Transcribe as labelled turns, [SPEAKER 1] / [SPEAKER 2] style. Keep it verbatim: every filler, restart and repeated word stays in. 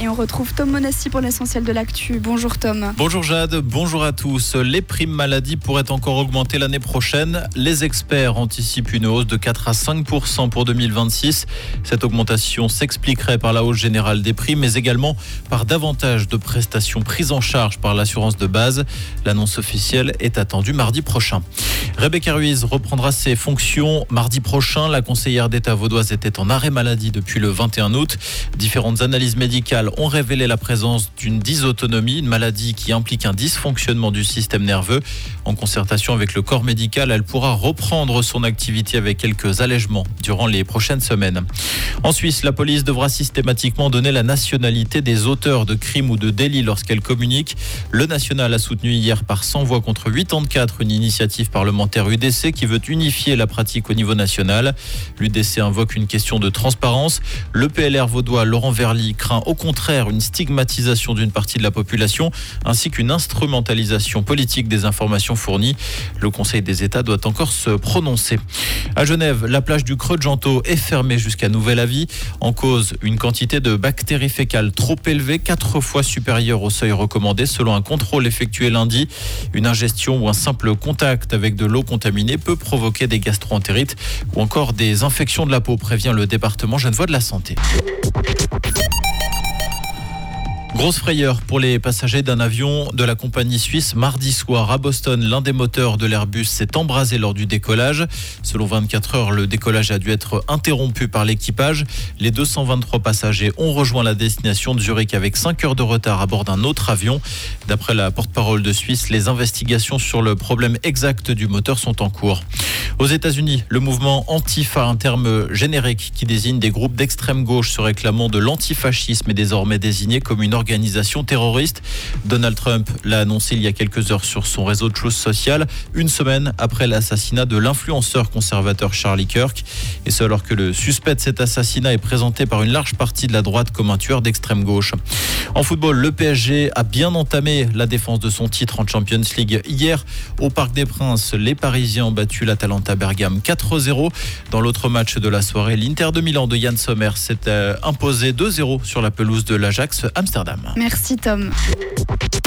[SPEAKER 1] Et on retrouve Tom Monassi pour l'essentiel de l'actu. Bonjour Tom.
[SPEAKER 2] Bonjour Jade, bonjour à tous. Les primes maladie pourraient encore augmenter l'année prochaine. Les experts anticipent une hausse de quatre à cinq pour cent pour deux mille vingt-six. Cette augmentation s'expliquerait par la hausse générale des primes, mais également par davantage de prestations prises en charge par l'assurance de base. L'annonce officielle est attendue mardi prochain. Rebecca Ruiz reprendra ses fonctions mardi prochain. La conseillère d'État vaudoise était en arrêt maladie depuis le vingt et un août. Différentes analyses médicales ont révélé la présence d'une dysautonomie, une maladie qui implique un dysfonctionnement du système nerveux. En concertation avec le corps médical, elle pourra reprendre son activité avec quelques allègements durant les prochaines semaines. En Suisse, la police devra systématiquement donner la nationalité des auteurs de crimes ou de délits lorsqu'elle communique. Le national a soutenu hier par cent voix contre quatre-vingt-quatre une initiative parlementaire U D C qui veut unifier la pratique au niveau national. L'U D C invoque une question de transparence. Le P L R vaudois Laurent Verly craint au contraire une stigmatisation d'une partie de la population ainsi qu'une instrumentalisation politique des informations fournies. Le Conseil des États doit encore se prononcer. À Genève, la plage du Creux de Gentot est fermée jusqu'à nouvel avis. En cause, une quantité de bactéries fécales trop élevée, quatre fois supérieure au seuil recommandé selon un contrôle effectué lundi. Une ingestion ou un simple contact avec de l'eau contaminée peut provoquer des gastro-entérites ou encore des infections de la peau, prévient le département genevois de la santé. Grosse frayeur pour les passagers d'un avion de la compagnie suisse. Mardi soir à Boston, l'un des moteurs de l'Airbus s'est embrasé lors du décollage. Selon vingt-quatre heures, le décollage a dû être interrompu par l'équipage. Les deux cent vingt-trois passagers ont rejoint la destination de Zurich avec cinq heures de retard à bord d'un autre avion. D'après la porte-parole de Suisse, les investigations sur le problème exact du moteur sont en cours. Aux États-Unis, le mouvement Antifa, un terme générique qui désigne des groupes d'extrême gauche se réclamant de l'antifascisme, est désormais désigné comme une organisation terroriste. Donald Trump l'a annoncé il y a quelques heures sur son réseau de Truth Social, une semaine après l'assassinat de l'influenceur conservateur Charlie Kirk. Et ce alors que le suspect de cet assassinat est présenté par une large partie de la droite comme un tueur d'extrême gauche. En football, le P S G a bien entamé la défense de son titre en Champions League. Hier, au Parc des Princes, les Parisiens ont battu l'Atalanta Bergame quatre zéro. Dans l'autre match de la soirée, l'Inter de Milan de Yann Sommer s'est imposé deux zéro sur la pelouse de l'Ajax Amsterdam.
[SPEAKER 1] Merci Tom.